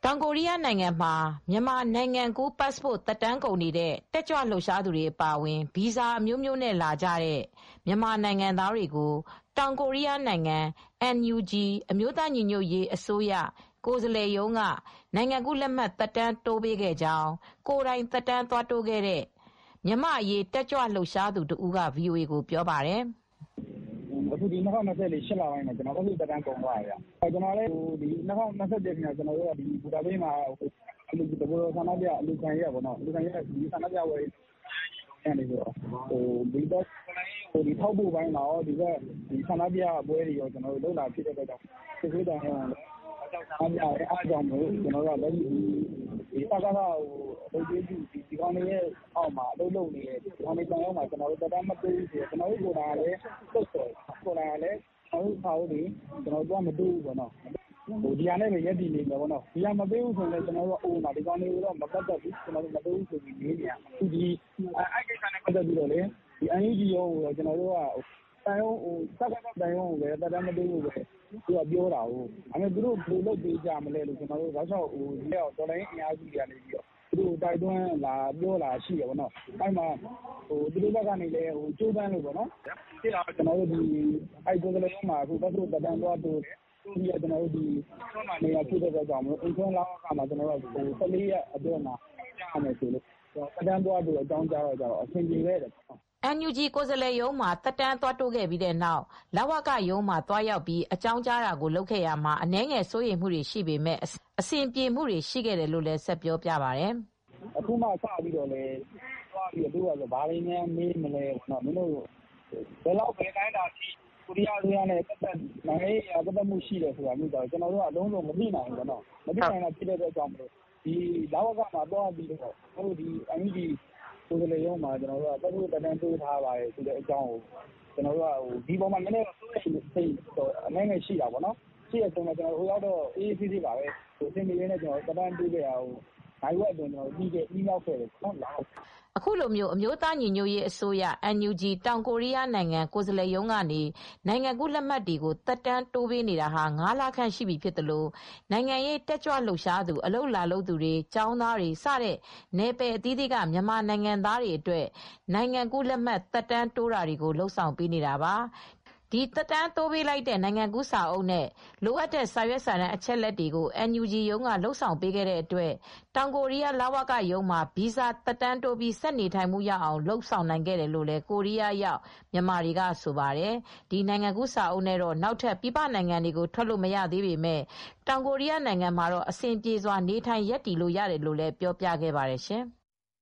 တောင်ကိုရီးယားနိုင်ငံမှာမြန်မာနိုင်ငံကူး passport သက်တမ်းကုန်နေတဲ့တက်ကြွလှုပ်ရှားသူတွေအပါအဝင် ဗီဇာအမျိုးမျိုးနဲ့လာကြတဲ့မြန်မာနိုင်ငံသားတွေကို တောင်ကိုရီးယားနိုင်ငံ NUG အမျိုးသားညီညွတ်ရေးအစိုးရကိုယ်စားလှယ်ရုံးကနိုင်ငံကူးလက်မှတ်သက်တမ်းတိုးပေးခဲ့ကြောင်း ကိုယ်တိုင်သက်တမ်းသွားတိုးခဲ့တဲ့မြန်မာ့အရေးတက်ကြွလှုပ်ရှားသူတဦးက VOA ကိုပြောပါတယ်။ "အခုဒီ2024 8 လပိုင်းမှာကျနော်တို့သက်တမ်းကုန်သွားတယ်။ ကျနော်လည်းဒီ2021မှာဘူတာဘေးမှာတကိုယ်တော်ဆန္ဒပြအလူခံရက်ပေါ့နော်။ဒီဆန္ဒပြပွဲကနေပြီးတော့ဒီထောက်ပို့ပိုင်းမှာရောဒီဆန္ဒပြပွဲတွေရောလုပ်လာဖြစ်တဲ့အတွက်ကြောင့်စစ်ဆေးတယ်ဆန္ဒပြရဲအားကြောင့်မို့ကျနော်တို့ကလက်ရှိဒီစကားကိုလုပ်ပေးသူဒီကောင်တွေရဲ့အောက်မှာအလုပ်လုပ်နေတဲ့ဒီကောင်တွေတန်ရုံးမှာကျနော်တို့သက်တမ်းမတိုးဘူးဆိုတော့ကျနော်တို့ကိုယ်တိုင်ကလည်းတုတ်တယ်ကိုယ်တိုင်ကလည်းကျနော်တို့စာအုပ်တွေကျနော်တို့ကမတိုးဘူးပေါ့နော်ဒီဟာနဲ့ပဲရက်တည်နေတယ်ပေါ့နော်ဒီဟာမပေးဘူးဆိုရင်လည်းကျနော်တို့ကအိုးမှာဒီကောင်တွေကိုတော့မပတ်သက်ဘူးကျနော်တို့မတိုးဘူးဆိုပြီးနေနေရအခုဒီအဲ့ကိစ္စနဲ့ပတ်သက်ပြီးတော့လေဒီ NUG ရုံးကိုကျနော်တို့ကတန်ရုံးစကားတန်ရုံးကိုပဲသက်တမ်းမတိုးဘူးပဲသူကပြောတာဟုတ်ဒါပေမဲ့သူတို့ဘယ်လိုလုပ်ပေးကြမလဲလို့ကျနော်တို့ဘာလျှောက်ဒီတော့တော်လိုင်းအင်အားစုတွေကနေပြီးတော့သူတို့တိုက်တွန်းလာပြောလာရှိတယ်ပေါ့နော်အဲ့မှာသူတို့ဘက်ကနေလည်းကြိုးပမ်းလို့ပေါ့နော်ဖြစ်အောင်ကျနော်တို့ဒီအဲ့ကိုယ်ကလေးရုံးမှာအခုပတ်သက်သက်တမ်းသွားတိုးတယ်ဒီကကျနော်တို့ဒီနေရာဖြစ်တဲ့အတွက်ကြောင့်မို့အိမ်ထွန်းလောင်းကမှကျနော်တို့14ရက်အတွင်းမှာကြားရမယ်ဆိုလို့သက်တမ်းသွားတိုးအကြောင်းကြားတော့အဆင်ပြေခဲ့တယ် NUG ကိုယ်စားလှယ်ရုံးမှာသက်တမ်းသွားတိုးခဲ့ပြီးတဲ့နောက်လဝကရုံးမှာသွားရောက်ပြီးအကြောင်းကြားတာကိုလုပ်ခဲ့ရမှာအနည်းငယ်စိုးရိမ်မှုတွေရှိပေမဲ့အဆင်ပြေမှုတွေရှိခဲ့တယ်လို့လည်းဆက်ပြောပြပါတယ်။အခုမှစပြီးတော့လေသွားပြီးတော့ဘာတွေများမေးမလဲပေါ့နော်မင်းတို့ဘယ်လောက်ပဲတိုင်းတာရှိကိုရီးယားအစိုးရနဲ့ပတ်သက်နိုင်ငံရေးပတ်သက်မှုရှိတယ်ဆိုတာမျိုးတော့ကျနော်တို့ကအလုံးစုံမသိနိုင်ဘူးပေါ့နော်မသိနိုင်တာဖြစ်တဲ့အတွက်ကြောင့်မို့ဒီလဝကမှာသွားပြီးတော့တို့ဒီ NUG ကိုယ်စားလှယ်ရုံးမှာကျနော်တို့ကပတ်သက်တန်းတိုးထားပါတယ်ဆိုတဲ့အကြောင်းကိုကျနော်တို့ကဒီပေါ်မှာနည်းနည်းစိုးရိမ်စိတ်အနည်းငယ်ရှိတာပေါ့နော်ရှိရဆုံးတော့ကျနော်တို့ဟိုရောက်တော့အေးအေးဆေးဆေးပါပဲအဆင်ပြေနေကျနော်တို့တန်းတိုးခဲ့ရအောင်နိုင်ဝက်အတွင်းကျနော်တို့ပြီးမြောက်ခဲ့တယ်နော်အခုလိုမျိုးအမျိုးသားညီညွတ်ရေးအစိုးရ NUG တောင်ကိုရီးယားနိုင်ငံကိုယ်စားလှယ်ရုံးကနေနိုင်ငံကူးလက်မှတ်တွေကိုသက်တမ်းတိုးပေးနေတာဟာ9လခန့်ရှိပြီဖြစ်တယ်လို့နိုင်ငံရေးတက်ကြွလှုပ်ရှားသူအလုပ်လာလုပ်သူတွေကျောင်းသားတွေစတဲ့နယ်ပယ်အသီးသီးကမြန်မာနိုင်ငံသားတွေအတွက်နိုင်ငံကူးလက်မှတ်သက်တမ်းတိုးတာတွေကိုလှုံ့ဆော်ပေးနေတာပါဒီသက်တမ်းတိုးပေးလိုက်တဲ့နိုင်ငံကူးစာအုပ်နဲ့လိုအပ်တဲ့စာရွက်စာတမ်းအချက်လက်တွေကို NUG ရုံးကလှုပ်ဆောင်ပေးခဲ့တဲ့အတွက်တောင်ကိုရီးယားလဝကရုံးမှာဗီဇာသက်တမ်းတိုးပြီးဆက်နေထိုင်မှုရအောင်လှုပ်ဆောင်နိုင်ခဲ့တယ်လို့လည်းကိုရီးယားရောက်မြန်မာတွေကဆိုပါတယ်ဒီနိုင်ငံကူးစာအုပ်နဲ့တော့နောက်ထပ်ပြည်ပနိုင်ငံတွေကိုထွက်လို့မရသေးပေမဲ့တောင်ကိုရီးယားနိုင်ငံမှာတော့အဆင်ပြေစွာနေထိုင်ရပ်တည်လို့ရတယ်လို့လည်းပြောပြခဲ့ပါတယ်ရှင်။